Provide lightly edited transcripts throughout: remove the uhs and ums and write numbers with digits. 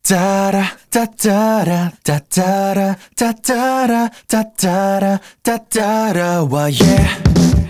따따라 따따라 따따라 따따라 따따라 따따라 와 yeah.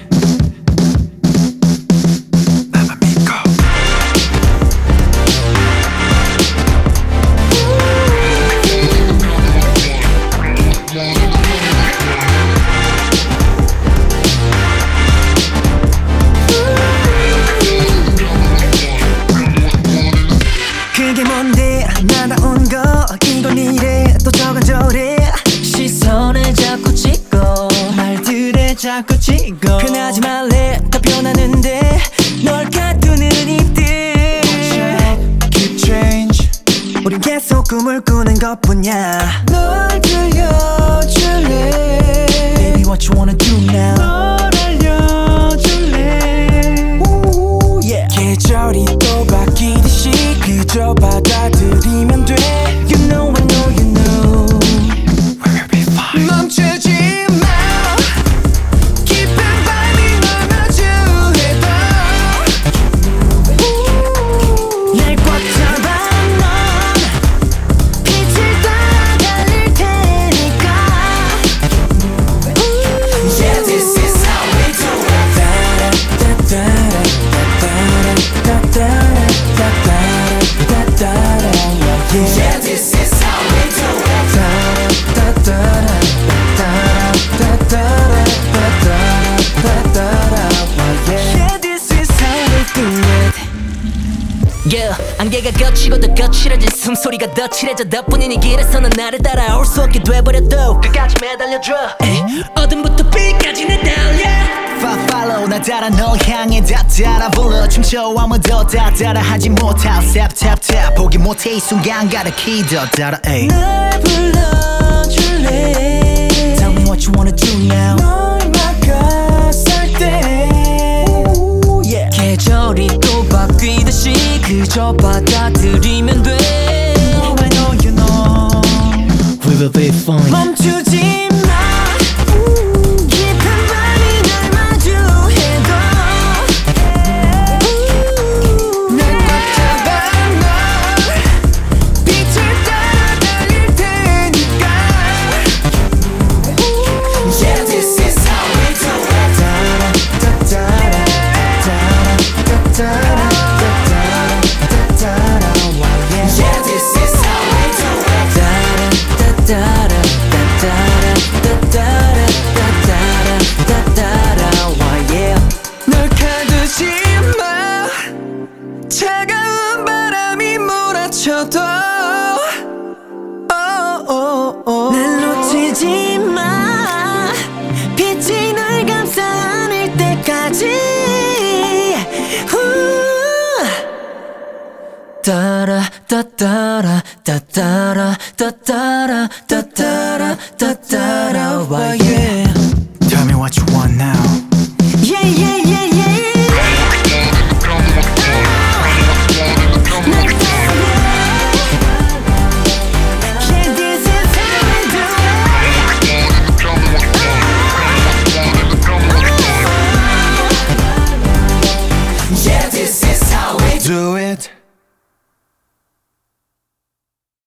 그게 뭔데 나다운 거 이건 이래 또 저건 저래 시선에 자꾸 찍고 말들에 자꾸 찍고 변하지 말래 다 변하는데 널 가두는 이들 Keep change 우린 계속 꿈을 꾸는 것뿐이야 널 들려줄래 Baby what you wanna do now 널 알려줄래 Ooh, yeah. 계절이 또 바뀌듯이 그저 받아들이면 돼 You know I know you know We'll be fine 멈추지 마 깊은 밤이 널 마주해도 날 꽉 잡아 넌 빛을 따라 달릴 테니까 Yeah this is how we do it Yeah this is how we do it Yeah this is how we do it Yeah, 안개가 걷히고 더 거칠어진 숨소리가 더 칠해져 덕분인 이 길에서는 나를 따라올 수 없게 돼버려도 끝까지 매달려줘 어둠부터 빛까지 내달려 Follow 나 따라 널 향해 다 따라 불러 춤춰 아무도 다 따라 하지 못할 Tap tap tap 포기 못해 이 순간 가득히 더 따라 ay. 날 불러줄래 Tell me what you wanna do now 널 막았을 때 Ooh, yeah. 계절이 또 바뀌듯이 그저 받아들이면 돼 Oh, I know you know We will be fine 멈추지 마 깊은 밤이 날 마주해도 날 꽉 잡아 널 빛을 따라 달릴 테니까 Yeah this is how we do it Yeah this is how we do it 널 가두지 마 차가운 바람이 몰아쳐도 날 놓치지 마 빛이 널 감싸 안을 때까지 따라 따따라 따따라 따따라 따따라